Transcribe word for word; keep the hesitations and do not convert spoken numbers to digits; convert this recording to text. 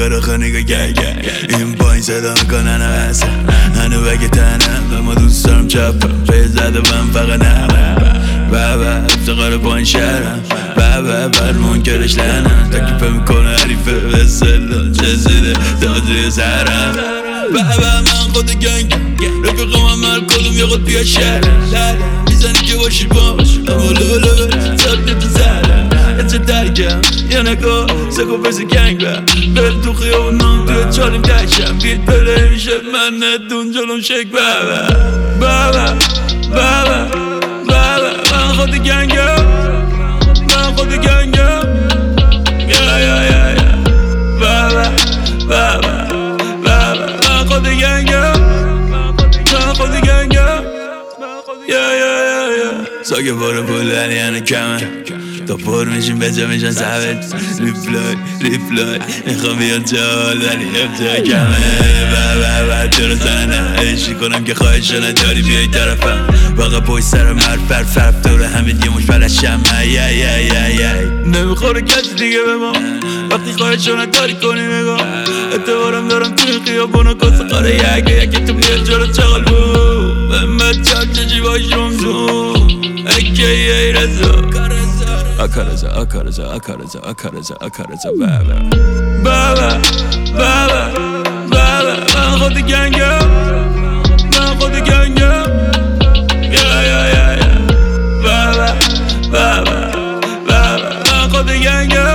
نگاه آخه نگاه گه گه این پایین صدا میکنن اصلا هنو بگه تنم اما دوست دارم چپم پی زده من فقط نمه بابا افتقار پایین شهرم بابا بر منکرش لنم تکیفه میکنه حریفه به سلو چزیده دادوی سرم بابا من خود گنگ رفیقم هم مر کدوم یه خود بیا شهر میزنی که باشی باش اما لولو سبت تو زرم چه درگم یه نگاه سکو پسی گنگ بل تو خیابونم توی چالیم دشم بیت پله میشه من ندون جلوم شک بابا بابا بابا بابا من خود گنگم من خود گنگم یا یا یا یا بابا بابا بابا من خود گنگم من خود گنگم یا یا یا یا ساگه بارو پولنی هنو کمه تا پر میشیم به جا میشن ثبت ریپلای ریپلای میخوام بیان جال ولی ابتدا کمه با با با تو رو زنه عشقی کنم که خواهش نداری بیای طرفم واقعا پشت سرم هر فر فرف دوره همه دیگه مش بلشم ای ای ای ای ای نمیخوره کسی دیگه به ما وقتی خواهش نداری کنی نگاه اعتبارم دارم توی خیابونا کاسه خاره یکه یکی تو بیاد جلو چغل بود محمد چپ چجی باش رمزون اکی ای رزا Akaraza, akaraza, akaraza, akaraza, akaraza, baba Baba, baba, baba من خود گنگم من خود گنگم یا یا یا یا بابا بابا بابا من خود گنگم